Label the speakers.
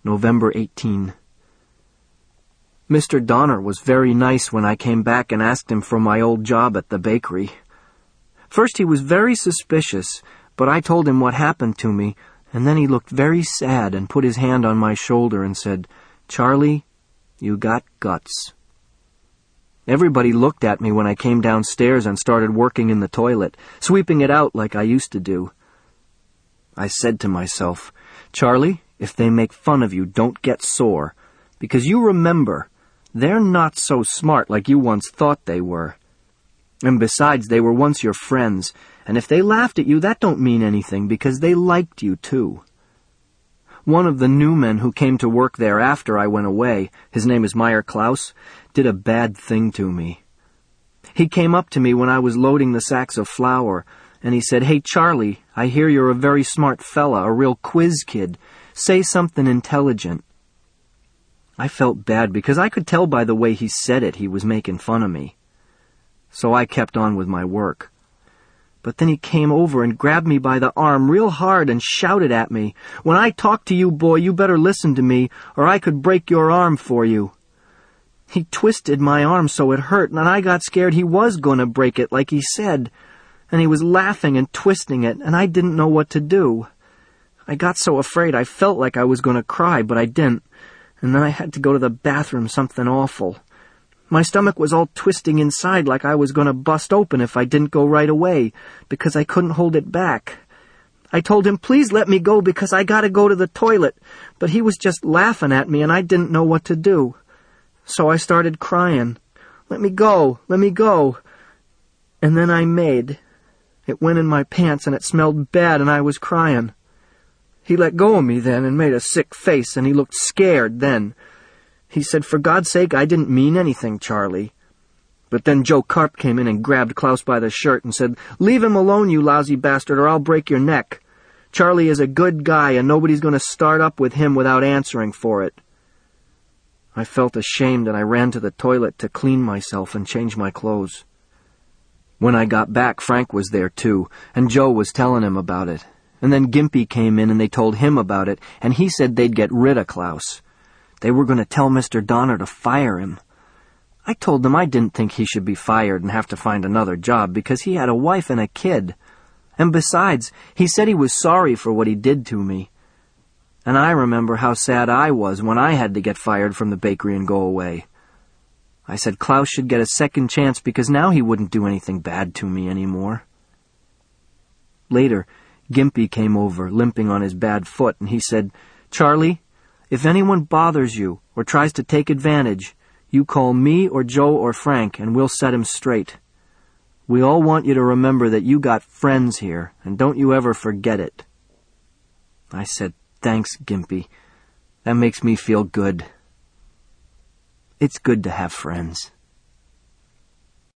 Speaker 1: November 18. Mr. Donner was very nice when I came back and asked him for my old job at the bakery. First he was very suspicious, but I told him what happened to me, and then he looked very sad and put his hand on my shoulder and said, "Charlie, you got guts." Everybody looked at me when I came downstairs and started working in the toilet, sweeping it out like I used to do. I said to myself, "Charlie, if they make fun of you, don't get sore, because you remember, they're not so smart like you once thought they were. And besides, they were once your friends, and if they laughed at you, that don't mean anything, because they liked you too." One of the new men who came to work there after I went away, his name is Meyer Klaus, did a bad thing to me. He came up to me when I was loading the sacks of flour, and he said, "Hey, Charlie, I hear you're a very smart fella, a real quiz kid. Say something intelligent." I felt bad because I could tell by the way he said it he was making fun of me. So I kept on with my work. But then he came over and grabbed me by the arm real hard and shouted at me, "When I talk to you, boy, you better listen to me, or I could break your arm for you." He twisted my arm so it hurt, and I got scared he was going to break it like he said, and he was laughing and twisting it, and I didn't know what to do. I got so afraid I felt like I was going to cry, but I didn't, and then I had to go to the bathroom, something awful. My stomach was all twisting inside like I was going to bust open if I didn't go right away, because I couldn't hold it back. I told him, "Please let me go because I got to go to the toilet," but he was just laughing at me and I didn't know what to do. So I started crying, "Let me go, let me go." And then I made. It went in my pants and it smelled bad and I was crying. He let go of me then and made a sick face, and he looked scared then. He said, "For God's sake, I didn't mean anything, Charlie." But then Joe Karp came in and grabbed Klaus by the shirt and said, "Leave him alone, you lousy bastard, or I'll break your neck. Charlie is a good guy, and nobody's going to start up with him without answering for it." I felt ashamed, and I ran to the toilet to clean myself and change my clothes. When I got back, Frank was there too, and Joe was telling him about it. And then Gimpy came in and they told him about it, and he said they'd get rid of Klaus. They were going to tell Mr. Donner to fire him. I told them I didn't think he should be fired and have to find another job because he had a wife and a kid. And besides, he said he was sorry for what he did to me. And I remember how sad I was when I had to get fired from the bakery and go away. I said Klaus should get a second chance because now he wouldn't do anything bad to me anymore. Later, Gimpy came over, limping on his bad foot, and he said, "Charlie, if anyone bothers you or tries to take advantage, you call me or Joe or Frank, and we'll set him straight. We all want you to remember that you got friends here, and don't you ever forget it." I said, "Thanks, Gimpy. That makes me feel good." It's good to have friends.